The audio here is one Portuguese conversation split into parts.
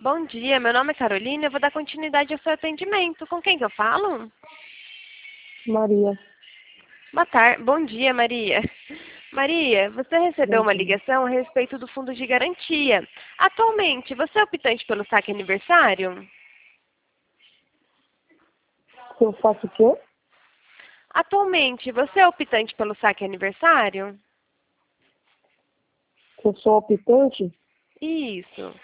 Bom dia, meu nome é Carolina, eu vou dar continuidade ao seu atendimento. Com quem que eu falo? Maria, Boa tarde. Bom dia, Maria. Maria, você recebeu bom uma dia. ligação a respeito do fundo de garantia. Atualmente, você é optante pelo saque aniversário? Eu faço o quê? Atualmente, você é optante pelo saque aniversário? Eu sou optante? Isso.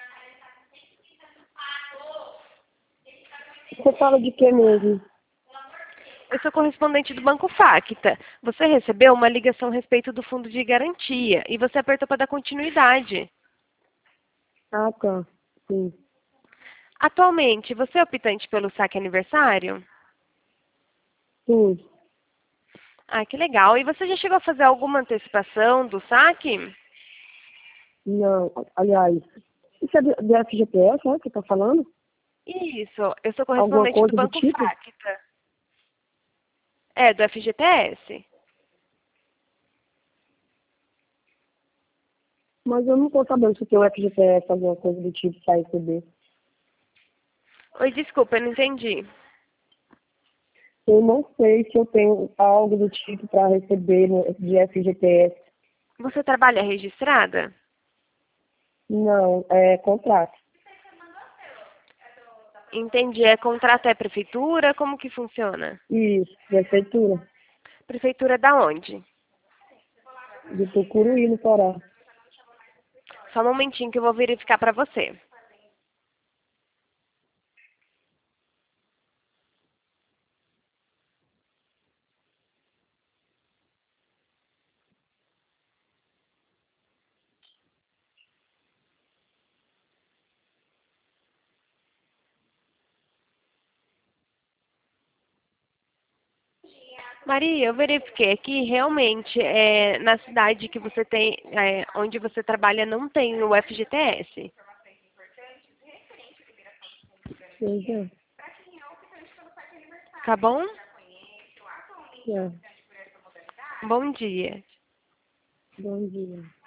Você fala de quê mesmo? Eu sou correspondente do Banco Facta. Você recebeu uma ligação a respeito do fundo de garantia e você apertou para dar continuidade. Ah, tá. Sim. Atualmente, você é optante pelo saque aniversário? Sim. Ah, que legal. E você já chegou a fazer alguma antecipação do saque? Não, aliás, isso é do FGTS, né, que você tá falando? Isso, eu sou Alguma correspondente do coisa do Banco tipo? Facta. É, do FGTS? Mas eu não tô sabendo se tem o FGTS, alguma coisa do tipo para receber. Oi, desculpa, eu não entendi. Eu não sei se eu tenho algo do tipo para receber de FGTS. Você trabalha registrada? Não, é contrato. Entendi. É contrato é prefeitura? Como que funciona? Isso, prefeitura Prefeitura da onde? de Tucuruí, no Pará. Só um momentinho que eu vou verificar para você. Maria, eu verifiquei aqui, realmente, na cidade que você tem, onde você trabalha, não tem o FGTS. Pois é. Tá bom? É. Bom dia. Bom dia.